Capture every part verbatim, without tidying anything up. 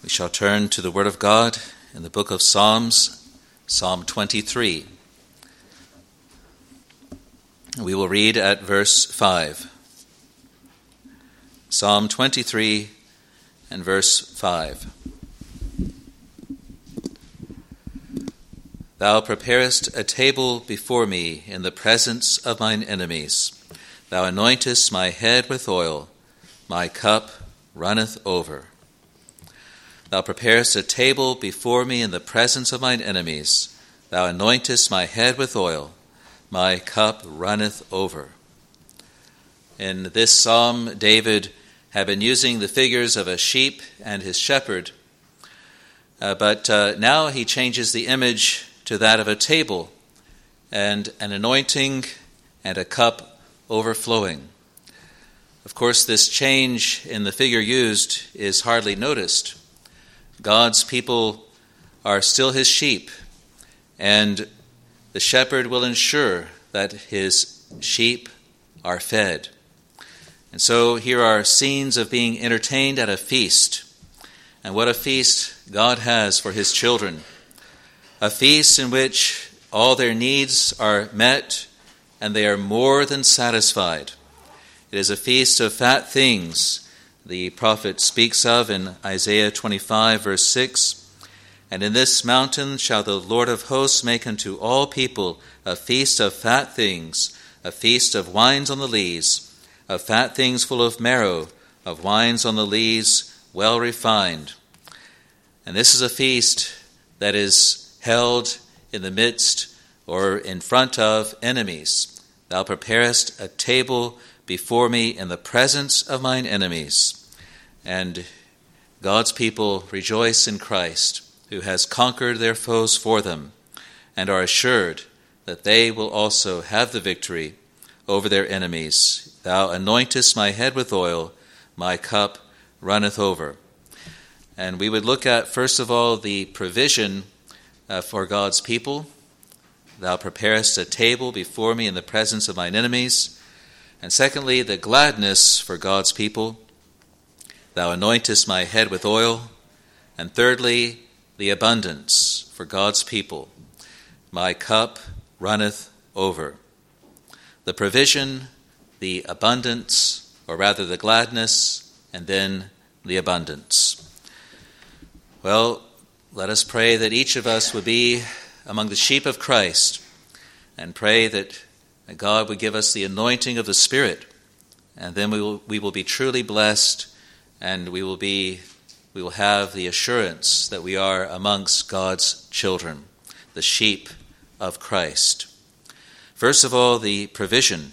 shall turn to the Word of God in the book of Psalms, Psalm twenty-three. We will read at verse five. Psalm twenty-three and verse five. Thou preparest a table before me in the presence of mine enemies. Thou anointest my head with oil, my cup runneth over. Thou preparest a table before me in the presence of mine enemies. Thou anointest my head with oil, my cup runneth over. In this psalm, David had been using the figures of a sheep and his shepherd, uh, but uh, now he changes the image to that of a table and an anointing and a cup overflowing. Of course, this change in the figure used is hardly noticed. God's people are still his sheep, and the shepherd will ensure that his sheep are fed. And so here are scenes of being entertained at a feast. And what a feast God has for his children. A feast in which all their needs are met and they are more than satisfied. It is a feast of fat things, the prophet speaks of in Isaiah twenty-five, verse six. And in this mountain shall the Lord of hosts make unto all people a feast of fat things, a feast of wines on the lees, of fat things full of marrow, of wines on the lees, well refined. And this is a feast that is held in the midst or in front of enemies. Thou preparest a table before me in the presence of mine enemies. And God's people rejoice in Christ, who has conquered their foes for them, and are assured that they will also have the victory over their enemies. Thou anointest my head with oil, my cup runneth over. And we would look at, first of all, the provision uh, for God's people. Thou preparest a table before me in the presence of mine enemies. And secondly, the gladness for God's people. Thou anointest my head with oil. And thirdly, the abundance for God's people. My cup runneth over. The provision, the abundance, or rather the gladness, and then the abundance. Well, let us pray that each of us would be among the sheep of Christ, and pray that God would give us the anointing of the Spirit, and then we will we will be truly blessed, and we will be we will have the assurance that we are amongst God's children, the sheep of Christ. First of all, the provision.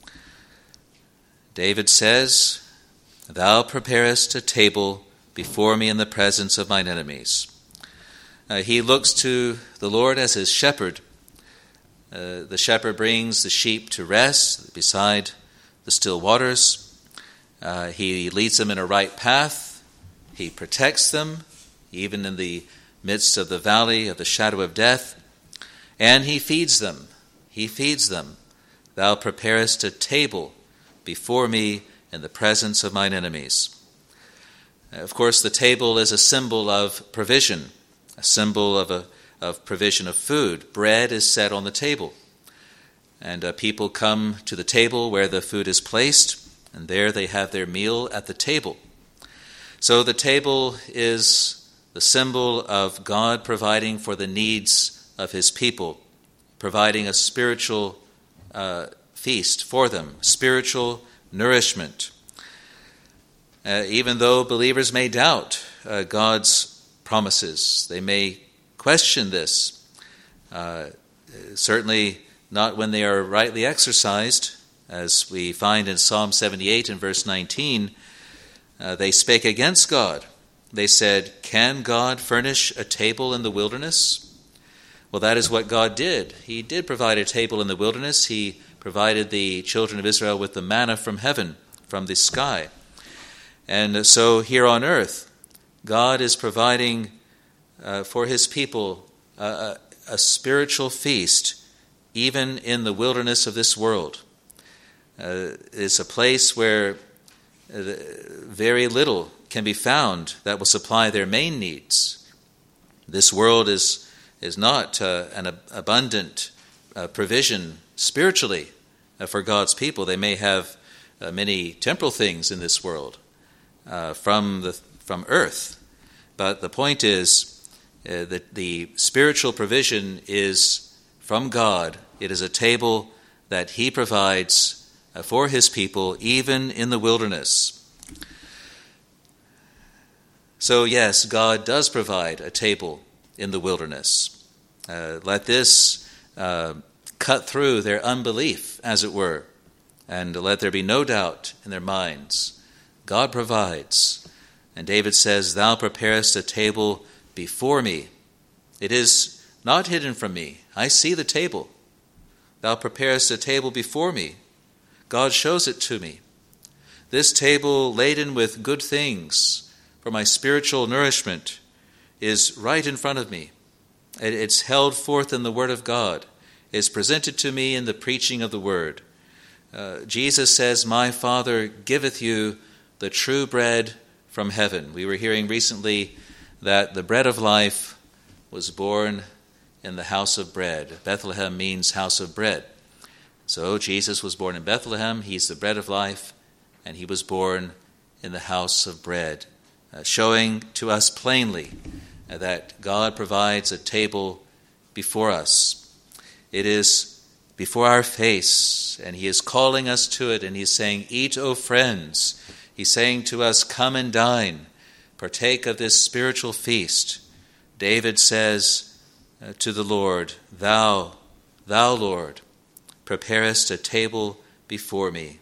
David says, Thou preparest a table before me in the presence of mine enemies. Uh, he looks to the Lord as his shepherd. Uh, the shepherd brings the sheep to rest beside the still waters. Uh, he leads them in a right path. He protects them, even in the midst of the valley of the shadow of death. And he feeds them. He feeds them. Thou preparest a table before me in the presence of mine enemies. Of course, the table is a symbol of provision, a symbol of a of provision of food. Bread is set on the table, and uh, people come to the table where the food is placed, and there they have their meal at the table. So the table is the symbol of God providing for the needs of his people, providing a spiritual uh, feast for them, spiritual nourishment. Uh, even though believers may doubt uh, God's promises, they may question this. Uh, certainly not when they are rightly exercised, as we find in Psalm seventy-eight and verse nineteen. Uh, they spake against God. They said, Can God furnish a table in the wilderness? Well, that is what God did. He did provide a table in the wilderness. He provided the children of Israel with the manna from heaven, from the sky. And so here on earth, God is providing uh, for his people uh, a, a spiritual feast, even in the wilderness of this world. Uh, it's a place where very little can be found that will supply their main needs. This world is, is not uh, an ab- abundant uh, provision spiritually uh, for God's people. They may have uh, many temporal things in this world uh, from the from earth, but the point is uh, that the spiritual provision is from God. It is a table that He provides uh, for His people, even in the wilderness. So yes, God does provide a table in the wilderness. Uh, let this uh, cut through their unbelief, as it were, and let there be no doubt in their minds. God provides. And David says, "Thou preparest a table before me." It is not hidden from me. I see the table. Thou preparest a table before me. God shows it to me. This table laden with good things for my spiritual nourishment is right in front of me. It's held forth in the Word of God. It's presented to me in the preaching of the Word. Uh, Jesus says, "My Father giveth you the true bread from heaven." We were hearing recently that the bread of life was born in the house of bread. Bethlehem means house of bread. So Jesus was born in Bethlehem. He's the bread of life, and he was born in the house of bread, uh, showing to us plainly uh, that God provides a table before us. It is before our face, and he is calling us to it, and he's saying, "Eat, O friends." He's saying to us, "Come and dine, partake of this spiritual feast." David says uh, to the Lord, "Thou, thou, Lord, preparest a table before me."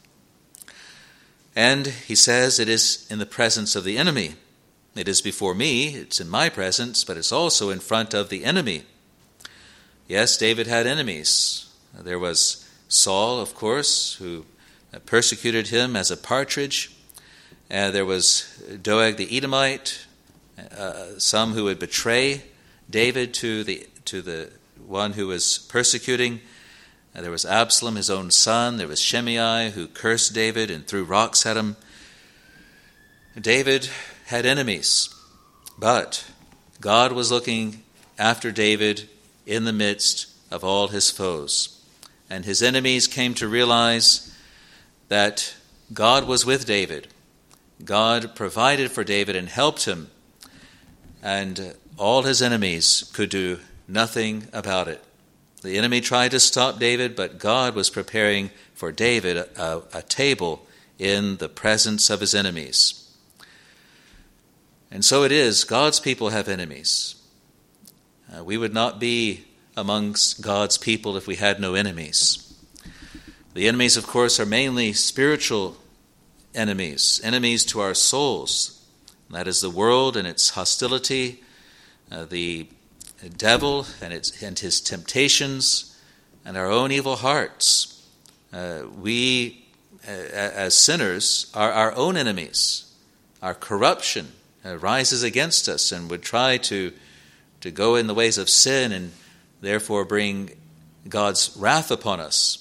And he says it is in the presence of the enemy. It is before me, it's in my presence, but it's also in front of the enemy. Yes, David had enemies. There was Saul, of course, who persecuted him as a partridge. Uh, there was Doeg the Edomite, uh, some who would betray David to the to the one who was persecuting. Uh, there was Absalom, his own son. There was Shimei, who cursed David and threw rocks at him. David had enemies, but God was looking after David in the midst of all his foes. And his enemies came to realize that God was with David. God provided for David and helped him, and all his enemies could do nothing about it. The enemy tried to stop David, but God was preparing for David a, a table in the presence of his enemies. And so it is, God's people have enemies. Uh, we would not be amongst God's people if we had no enemies. The enemies, of course, are mainly spiritual enemies, enemies to our souls. And that is the world and its hostility, uh, the devil and its and his temptations, and our own evil hearts. Uh, we, uh, as sinners, are our own enemies. Our corruption uh, rises against us and would try to, to go in the ways of sin and therefore bring God's wrath upon us.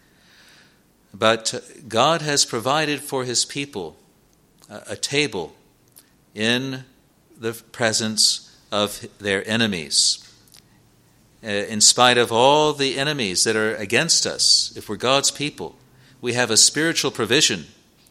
But God has provided for his people a table in the presence of their enemies. In spite of all the enemies that are against us, if we're God's people, we have a spiritual provision.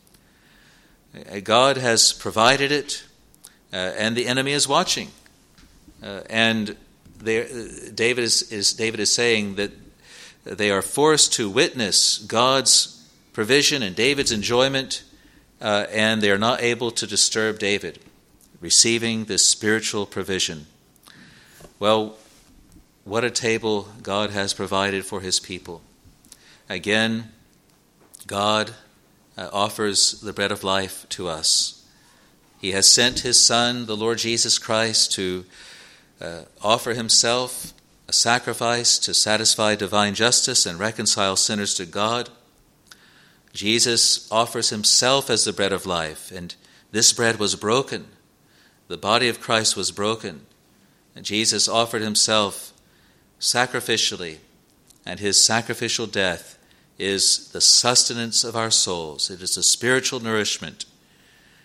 God has provided it, uh, and the enemy is watching. Uh, and there, David is, is David is saying that they are forced to witness God's provision and David's enjoyment, uh, and they are not able to disturb David, receiving this spiritual provision. Well, what a table God has provided for his people. Again, God uh, offers the bread of life to us. He has sent his Son, the Lord Jesus Christ, to uh, offer himself a sacrifice to satisfy divine justice and reconcile sinners to God. Jesus offers himself as the bread of life, and this bread was broken. The body of Christ was broken, and Jesus offered himself sacrificially, and his sacrificial death is the sustenance of our souls. It is a spiritual nourishment.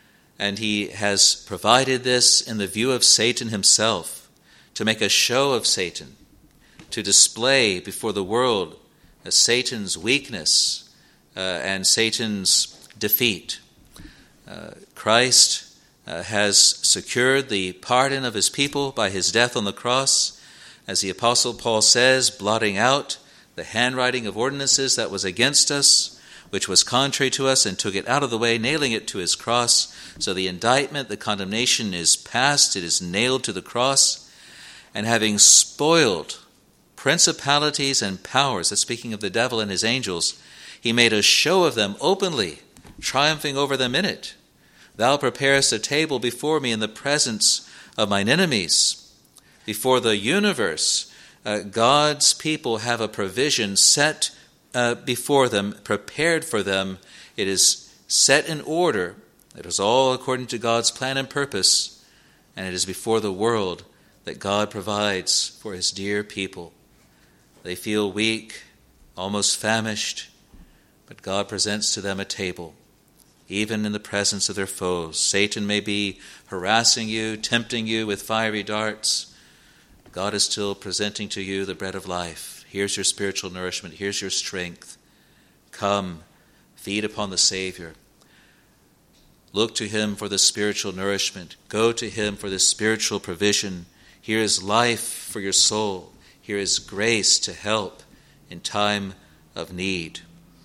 And he has provided this in the view of Satan himself, to make a show of Satan, to display before the world uh, Satan's weakness uh, and Satan's defeat. Uh, Christ uh, has secured the pardon of his people by his death on the cross, as the Apostle Paul says, blotting out the handwriting of ordinances that was against us, which was contrary to us, and took it out of the way, nailing it to his cross. So the indictment, the condemnation is passed, it is nailed to the cross, and having spoiled principalities and powers, that's speaking of the devil and his angels, he made a show of them openly, triumphing over them in it. Thou preparest a table before me in the presence of mine enemies. Before the universe, uh, God's people have a provision set uh, before them, prepared for them. It is set in order. It is all according to God's plan and purpose, and it is before the world that God provides for his dear people. They feel weak, almost famished, but God presents to them a table, even in the presence of their foes. Satan may be harassing you, tempting you with fiery darts. God is still presenting to you the bread of life. Here's your spiritual nourishment. Here's your strength. Come, feed upon the Savior. Look to him for the spiritual nourishment. Go to him for the spiritual provision. Here is life for your soul. Here is grace to help in time of need.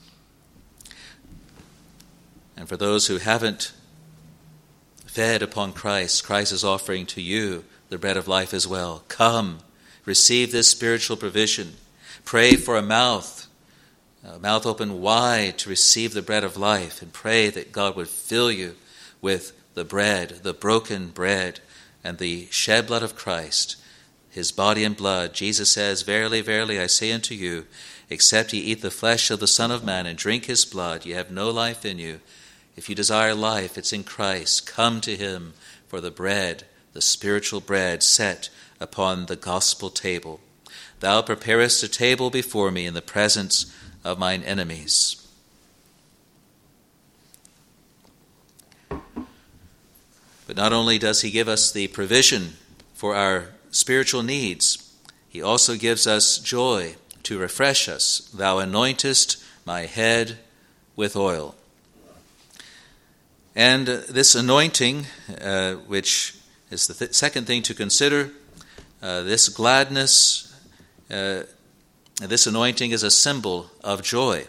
And for those who haven't fed upon Christ, Christ is offering to you the bread of life as well. Come, receive this spiritual provision. Pray for a mouth, a mouth open wide to receive the bread of life, and pray that God would fill you with the bread, the broken bread, and the shed blood of Christ, his body and blood. Jesus says, Verily, verily, I say unto you, except ye eat the flesh of the Son of Man and drink his blood, ye have no life in you. If you desire life, it's in Christ. Come to him for the bread, the spiritual bread set upon the gospel table. Thou preparest a table before me in the presence of mine enemies. But not only does he give us the provision for our spiritual needs, he also gives us joy to refresh us. Thou anointest my head with oil. And this anointing, uh, which is the th- second thing to consider, uh, this gladness, uh, this anointing is a symbol of joy.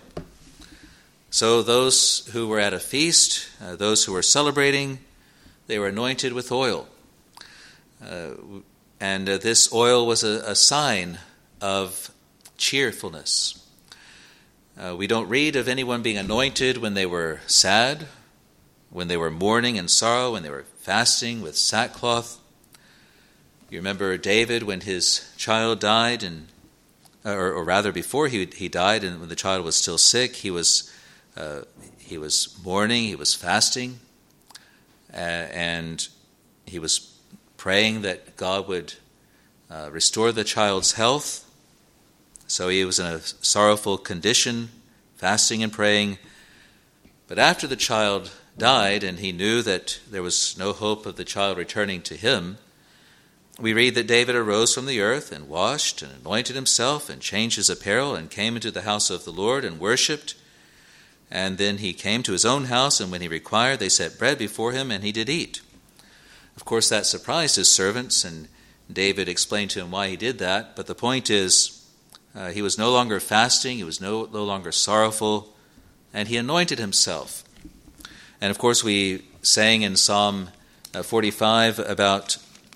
So those who were at a feast, uh, those who were celebrating, they were anointed with oil. Uh, and uh, this oil was a, a sign of cheerfulness. Uh, we don't read of anyone being anointed when they were sad, when they were mourning in sorrow, when they were fasting with sackcloth. You remember David when his child died, and or, or rather before he he died, and when the child was still sick, he was uh, he was mourning, he was fasting, uh, and he was praying that God would uh, restore the child's health. So he was in a sorrowful condition, fasting and praying. But after the child died, and he knew that there was no hope of the child returning to him, we read that David arose from the earth and washed and anointed himself and changed his apparel and came into the house of the Lord and worshipped. And then he came to his own house, and when he required, they set bread before him, and he did eat. Of course, that surprised his servants, and David explained to him why he did that. But the point is, uh, he was no longer fasting, he was no, no longer sorrowful, and he anointed himself. And of course, we sang in Psalm forty-five about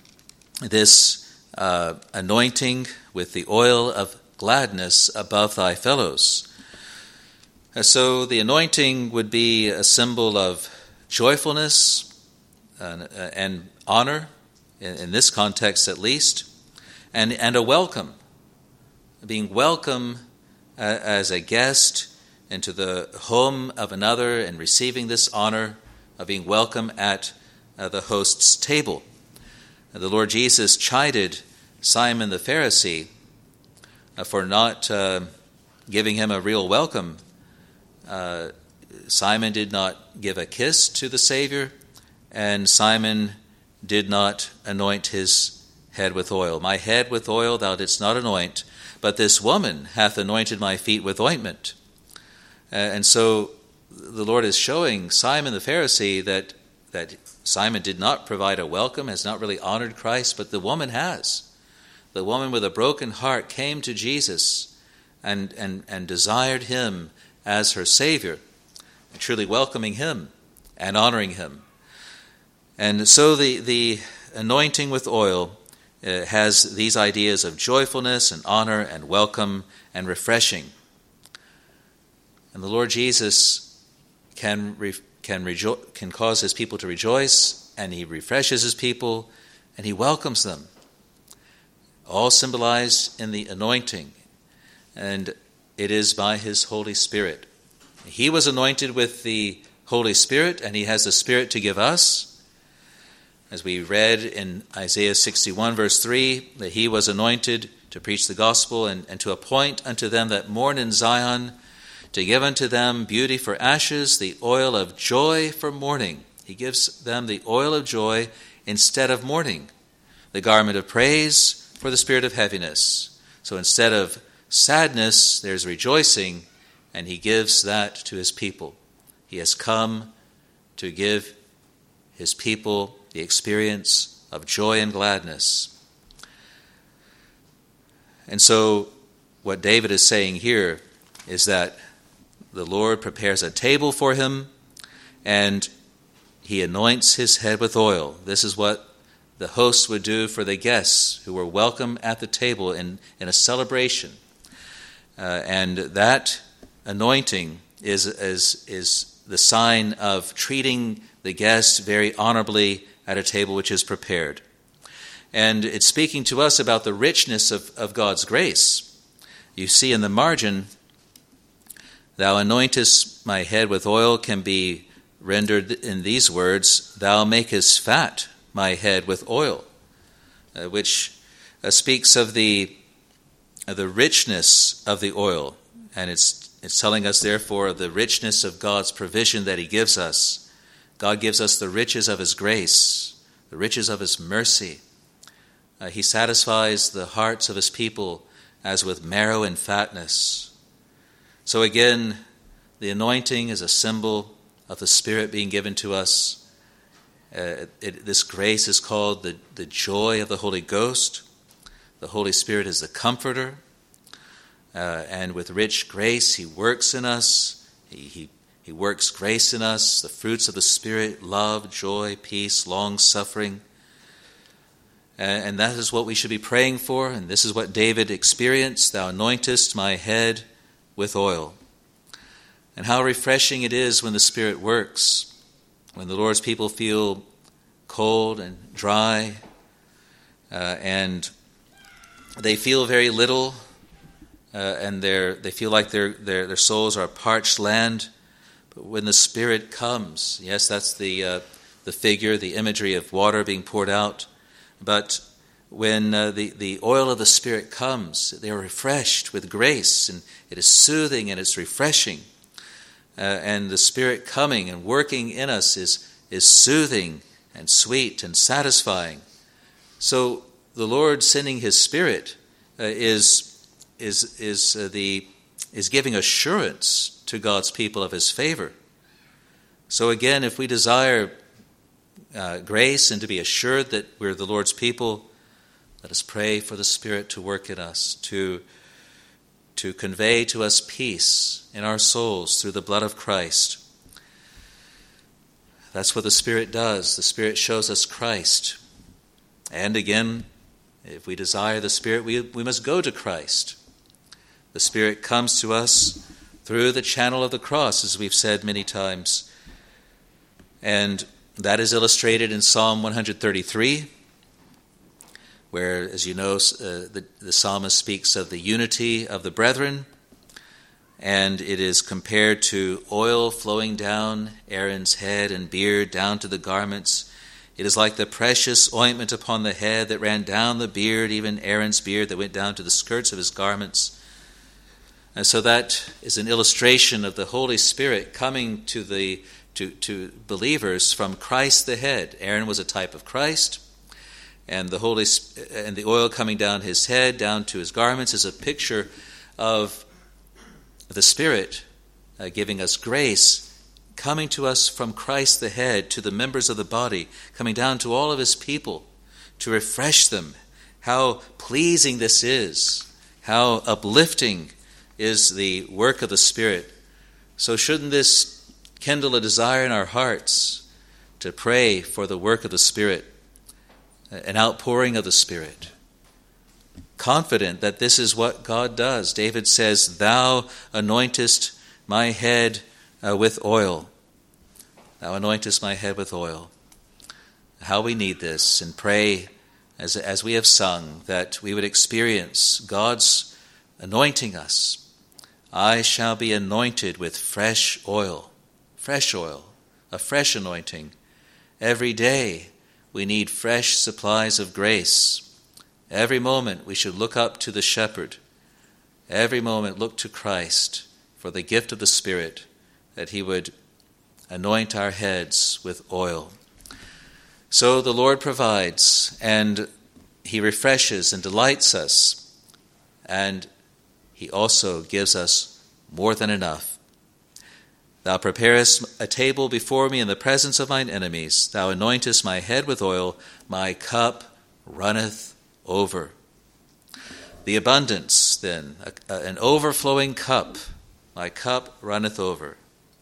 this uh, anointing with the oil of gladness above thy fellows. So the anointing would be a symbol of joyfulness and, and honor, in, in this context at least, and, and a welcome, being welcome uh, as a guest into the home of another and receiving this honor of being welcome at uh, the host's table. Uh, the Lord Jesus chided Simon the Pharisee uh, for not uh, giving him a real welcome. Uh, Simon did not give a kiss to the Savior, and Simon did not anoint his head with oil. My head with oil thou didst not anoint, but this woman hath anointed my feet with ointment. Uh, and so the Lord is showing Simon the Pharisee that, that Simon did not provide a welcome, has not really honored Christ, but the woman has. The woman with a broken heart came to Jesus and, and, and desired him as her Savior, and truly welcoming him and honoring him. And so the, the anointing with oil uh, has these ideas of joyfulness and honor and welcome and refreshing. And the Lord Jesus can re, can rejo- can cause his people to rejoice, and he refreshes his people, and he welcomes them. All symbolized in the anointing, and it is by his Holy Spirit. He was anointed with the Holy Spirit, and he has the Spirit to give us. As we read in Isaiah sixty-one, verse three, that he was anointed to preach the gospel and, and to appoint unto them that mourn in Zion, to give unto them beauty for ashes, the oil of joy for mourning. He gives them the oil of joy instead of mourning, the garment of praise for the spirit of heaviness. So instead of sadness, there's rejoicing, and he gives that to his people. He has come to give his people the experience of joy and gladness. And so what David is saying here is that the Lord prepares a table for him, and he anoints his head with oil. This is what the hosts would do for the guests who were welcome at the table in, in a celebration. Uh, and that anointing is, is, is the sign of treating the guests very honorably at a table which is prepared. And it's speaking to us about the richness of, of God's grace. You see in the margin, thou anointest my head with oil can be rendered in these words, thou makest fat my head with oil, uh, which uh, speaks of the uh, the richness of the oil, and it's it's telling us therefore of the richness of God's provision that he gives us. God gives us the riches of his grace, the riches of his mercy. Uh, he satisfies the hearts of his people as with marrow and fatness. So again, the anointing is a symbol of the Spirit being given to us. Uh, it, this grace is called the, the joy of the Holy Ghost. The Holy Spirit is the comforter. Uh, and with rich grace, he works in us. He, he, he works grace in us, the fruits of the Spirit, love, joy, peace, long-suffering. Uh, and that is what we should be praying for. And this is what David experienced. Thou anointest my head with oil. And how refreshing it is when the Spirit works. When the Lord's people feel cold and dry, uh, and they feel very little, uh, and they they feel like their, their their souls are a parched land. But when the Spirit comes, yes, that's the uh, the figure, the imagery of water being poured out. But when uh, the the oil of the Spirit comes, they are refreshed with grace, and it is soothing and it's refreshing. Uh, and the Spirit coming and working in us is, is soothing and sweet and satisfying. So the Lord sending his Spirit uh, is is is uh, the is giving assurance to God's people of his favor. So again, if we desire uh, grace and to be assured that we're the Lord's people, let us pray for the Spirit to work in us, to to convey to us peace in our souls through the blood of Christ. That's what the Spirit does. The Spirit shows us Christ. And again, if we desire the Spirit, we, we must go to Christ. The Spirit comes to us through the channel of the cross, as we've said many times. And that is illustrated in Psalm one thirty-three, where, as you know, uh, the, the psalmist speaks of the unity of the brethren, and it is compared to oil flowing down Aaron's head and beard down to the garments. It is like the precious ointment upon the head that ran down the beard, even Aaron's beard that went down to the skirts of his garments. And so that is an illustration of the Holy Spirit coming to the to, to believers from Christ the head. Aaron was a type of Christ, and the Holy and the oil coming down his head, down to his garments, is a picture of the Spirit uh, giving us grace, coming to us from Christ the head, to the members of the body, coming down to all of his people, to refresh them. How pleasing this is, how uplifting is the work of the Spirit. So shouldn't this kindle a desire in our hearts to pray for the work of the Spirit, an outpouring of the Spirit, confident that this is what God does? David says, "Thou anointest my head uh, with oil." Thou anointest my head with oil. How we need this, and pray as, as we have sung, that we would experience God's anointing us. I shall be anointed with fresh oil, fresh oil, a fresh anointing. Every day we need fresh supplies of grace. Every moment we should look up to the shepherd. Every moment look to Christ for the gift of the Spirit, that he would anoint our heads with oil. So the Lord provides, and he refreshes and delights us, and he also gives us more than enough. Thou preparest a table before me in the presence of mine enemies. Thou anointest my head with oil. My cup runneth over. The abundance, then, a, a, an overflowing cup. My cup runneth over.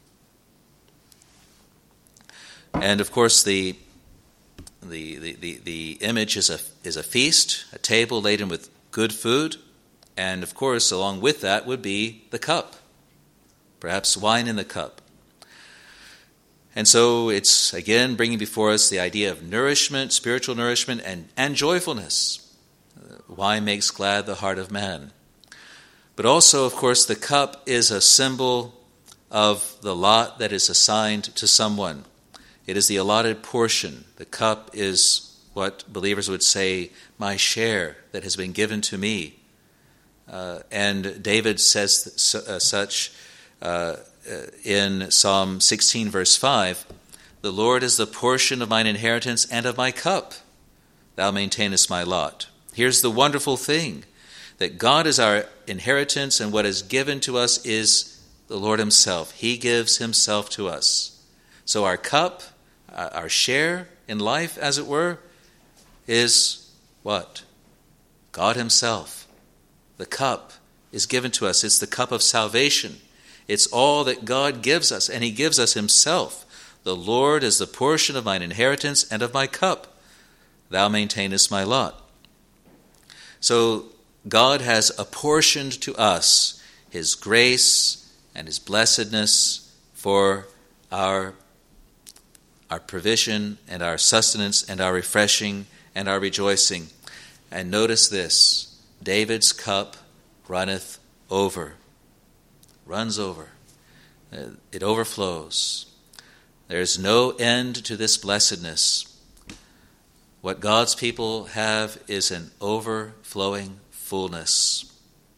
And of course, the the the the, the image is a is a feast, a table laden with good food, and of course, along with that would be the cup, perhaps wine in the cup. And so it's again bringing before us the idea of nourishment, spiritual nourishment, and and joyfulness. Wine makes glad the heart of man. But also, of course, the cup is a symbol of the lot that is assigned to someone. It is the allotted portion. The cup is what believers would say, my share that has been given to me. Uh, and David says su- uh, such uh, in Psalm sixteen, verse five, the Lord is the portion of mine inheritance and of my cup. Thou maintainest my lot. Here's the wonderful thing, that God is our inheritance, and what is given to us is the Lord himself. He gives himself to us. So our cup, our share in life, as it were, is what? God himself. The cup is given to us. It's the cup of salvation. It's all that God gives us, and he gives us himself. The Lord is the portion of mine inheritance and of my cup. Thou maintainest my lot. So God has apportioned to us his grace and his blessedness for our, our provision and our sustenance and our refreshing and our rejoicing. And notice this, David's cup runneth over, runs over. It overflows. There's no end to this blessedness. What God's people have is an overflowing fullness.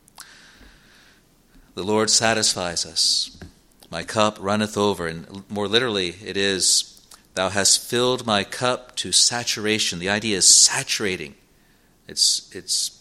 The Lord satisfies us. My cup runneth over. And more literally, it is, thou hast filled my cup to saturation. The idea is saturating. It's, it's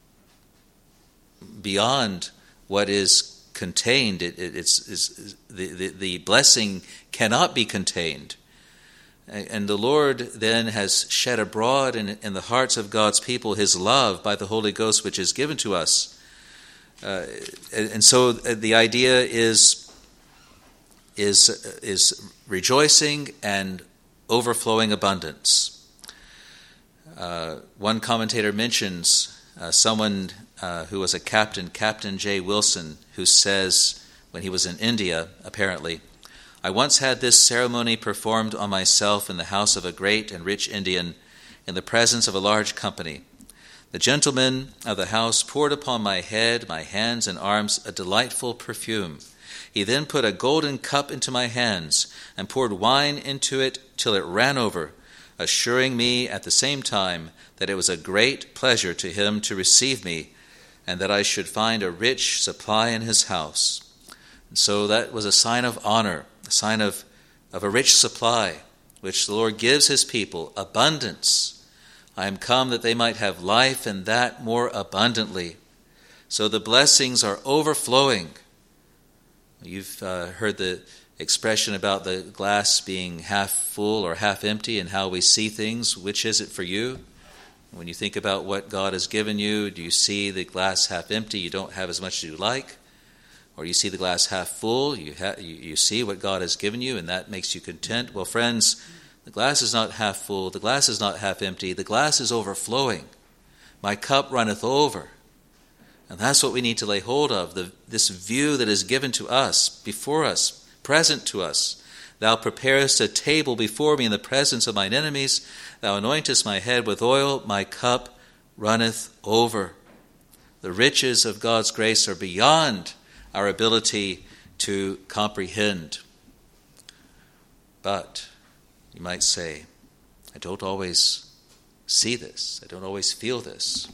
beyond what is contained. It, it, it's, it's the, the, the blessing cannot be contained. And the Lord then has shed abroad in, in the hearts of God's people his love by the Holy Ghost, which is given to us. Uh, and so the idea is, is, is rejoicing and overflowing abundance. Uh, one commentator mentions uh, someone uh, who was a captain, Captain J. Wilson, who says, when he was in India, apparently, I once had this ceremony performed on myself in the house of a great and rich Indian in the presence of a large company. The gentleman of the house poured upon my head, my hands, and arms a delightful perfume. He then put a golden cup into my hands and poured wine into it till it ran over, assuring me at the same time that it was a great pleasure to him to receive me and that I should find a rich supply in his house. And so that was a sign of honor, a sign of of a rich supply, which the Lord gives his people, abundance. I am come that they might have life, and that more abundantly. So the blessings are overflowing. You've uh, heard the expression about the glass being half full or half empty and how we see things. Which is it for you? When you think about what God has given you, do you see the glass half empty, you don't have as much as you like? Or you see the glass half full, you, ha- you, you see what God has given you, and that makes you content? Well, friends, the glass is not half full, the glass is not half empty, the glass is overflowing. My cup runneth over. And that's what we need to lay hold of, the, this view that is given to us, before us, present to us. Thou preparest a table before me in the presence of mine enemies. Thou anointest my head with oil, my cup runneth over. The riches of God's grace are beyond our ability to comprehend. But, you might say, I don't always see this. I don't always feel this.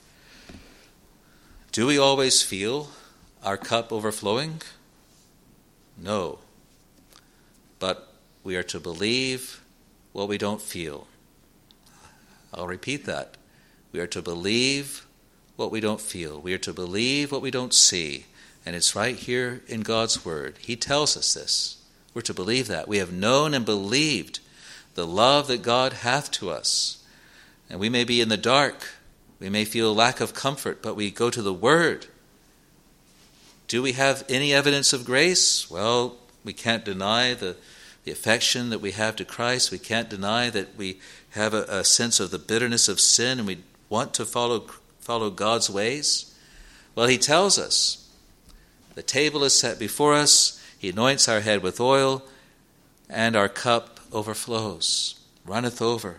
Do we always feel our cup overflowing? No. But we are to believe what we don't feel. I'll repeat that. We are to believe what we don't feel. We are to believe what we don't see. And it's right here in God's Word. He tells us this. We're to believe that. We have known and believed the love that God hath to us. And we may be in the dark. We may feel lack of comfort, but we go to the Word. Do we have any evidence of grace? Well, we can't deny the, the affection that we have to Christ. We can't deny that we have a, a sense of the bitterness of sin and we want to follow, follow God's ways. Well, he tells us, the table is set before us, he anoints our head with oil, and our cup overflows, runneth over.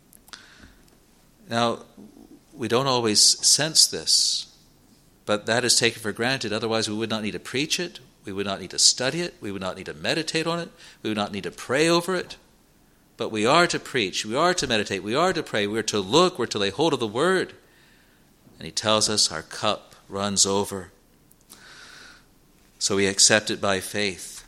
Now, we don't always sense this, but that is taken for granted. Otherwise, we would not need to preach it. We would not need to study it. We would not need to meditate on it. We would not need to pray over it. But we are to preach. We are to meditate. We are to pray. We are to look. We're to lay hold of the Word. And he tells us our cup runs over. So we accept it by faith.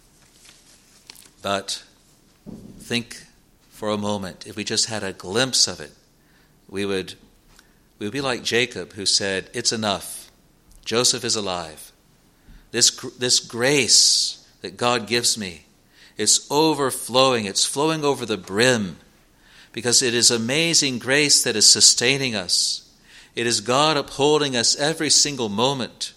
But think for a moment, if we just had a glimpse of it, we would, we would be like Jacob, who said, it's enough. Joseph is alive. This, this grace that God gives me, it's overflowing. It's flowing over the brim because it is amazing grace that is sustaining us. It is God upholding us every single moment.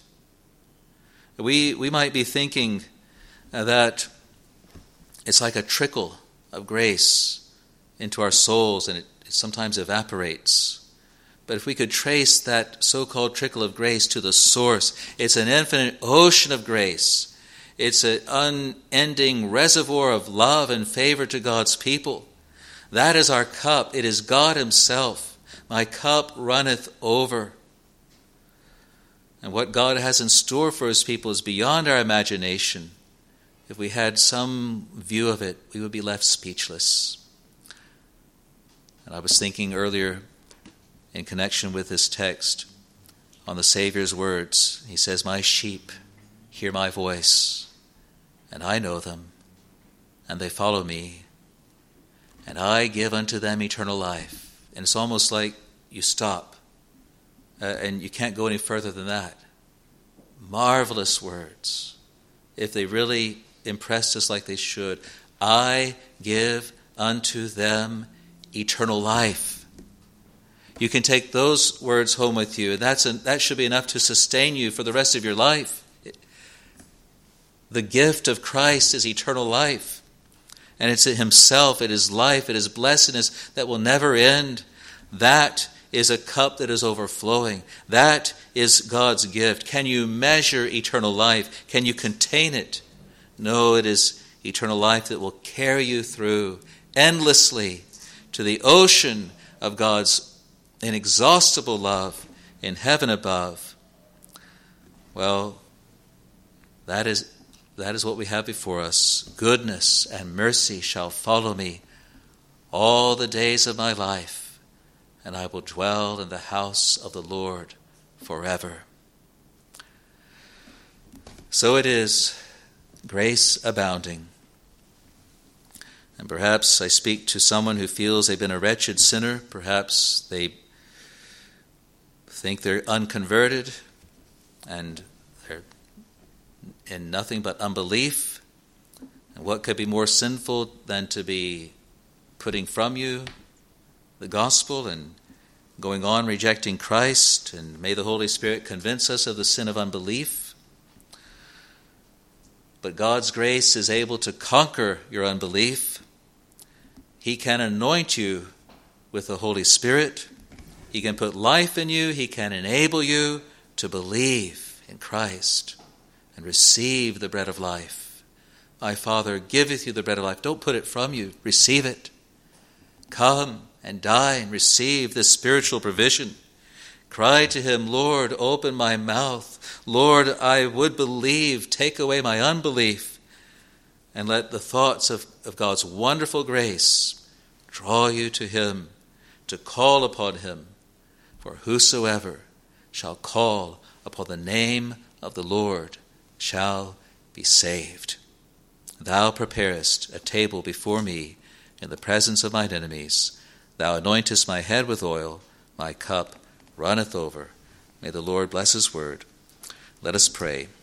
We, we might be thinking that it's like a trickle of grace into our souls and it, it sometimes evaporates. But if we could trace that so-called trickle of grace to the source, it's an infinite ocean of grace. It's an unending reservoir of love and favor to God's people. That is our cup. It is God himself. My cup runneth over. And what God has in store for his people is beyond our imagination. If we had some view of it, we would be left speechless. And I was thinking earlier, in connection with this text, on the Savior's words. He says, my sheep hear my voice, and I know them, and they follow me, and I give unto them eternal life. And it's almost like you stop, uh, and you can't go any further than that. Marvelous words. If they really impressed us like they should, I give unto them eternal life. You can take those words home with you, and that's a, that should be enough to sustain you for the rest of your life. The gift of Christ is eternal life. And it's himself, it is life, it is blessedness that will never end. That is a cup that is overflowing. That is God's gift. Can you measure eternal life? Can you contain it? No, it is eternal life that will carry you through endlessly to the ocean of God's inexhaustible love in heaven above. Well, that is that is what we have before us. Goodness and mercy shall follow me all the days of my life, and I will dwell in the house of the Lord forever. So it is, grace abounding. And perhaps I speak to someone who feels they've been a wretched sinner. Perhaps they think they're unconverted and they're in nothing but unbelief. And what could be more sinful than to be putting from you the gospel and going on rejecting Christ? And may the Holy Spirit convince us of the sin of unbelief. But God's grace is able to conquer your unbelief. He can anoint you with the Holy Spirit. He can put life in you. He can enable you to believe in Christ and receive the bread of life. My Father giveth you the bread of life. Don't put it from you. Receive it. Come and die and receive this spiritual provision. Cry to him, Lord, open my mouth. Lord, I would believe. Take away my unbelief. And let the thoughts of, of God's wonderful grace draw you to him, to call upon him. For whosoever shall call upon the name of the Lord shall be saved. Thou preparest a table before me in the presence of mine enemies. Thou anointest my head with oil, my cup runneth over. May the Lord bless his word. Let us pray.